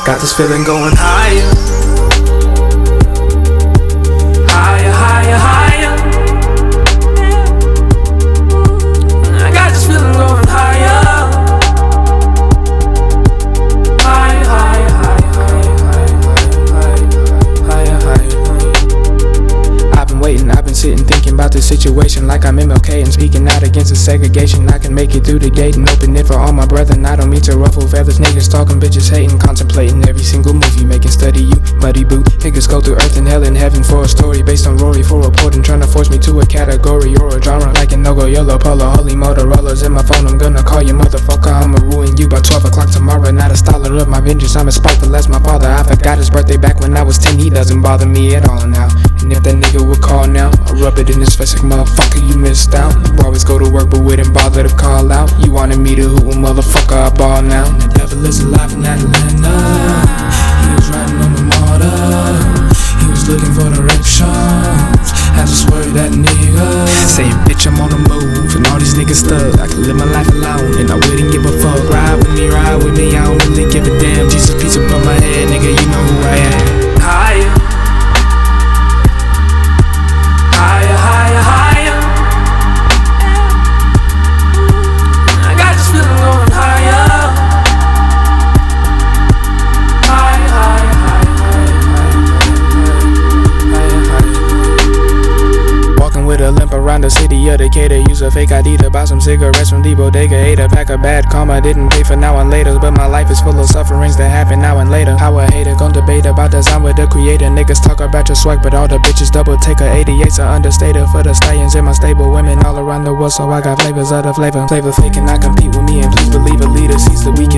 Got this feeling going higher, higher, higher, higher. I got this feeling going higher, higher, higher, higher, higher, higher, higher. I've been waiting, I've been sitting thinking about this situation like I'm MLK and speaking out against the segregation. I can make it through the gate and open it for all my brethren. I don't mean to ruffle feathers, niggas talking, bitches hating, contemplating every single movie, making study you, muddy boot. Niggas go through earth and hell and heaven for a story based on Rory for reporting, trying to force me to a category or a genre like an no-go yellow polo, holy Motorola's in my phone. I'm gonna call you motherfucker, I'ma ruin you by 12 o'clock tomorrow. Not a scholar of my vengeance, I'm as spiteful as my father. I forgot his birthday back when I was 10, he doesn't bother me at all now. And if that nigga would call now, I'll rub it in his face like motherfucker, you missed out. You always go to work but wouldn't bother to call out. You wanted me to hoot, motherfucker, I ball now. And the devil is alive in Atlanta. He was riding on the motor, he was looking for directions. Had to swerve that nigga, saying bitch I'm on the move and all these niggas stuck. I could live my life alone and I wouldn't give a fuck. Ride with me, I don't really give a damn. Jesus piece above my head, nigga, you know who I am. Higher, higher, higher, higher. I got this feeling going higher, higher, higher, higher, higher, higher. Walking with a limp around the city of Decatur. Use a fake ID to buy some cigarettes from the bodega. Ate a pack of bad karma, didn't pay for now and later. But my life is full of sufferings that happen now and later. How a hater gon' debate about design with the creator. Niggas talk about your swag, but all the bitches double take a 88's a understated. For the stallions in my stable, women all around the world, so I got flavors of the flavor. Flavor fake and not compete with me, and please believe a leader sees the weak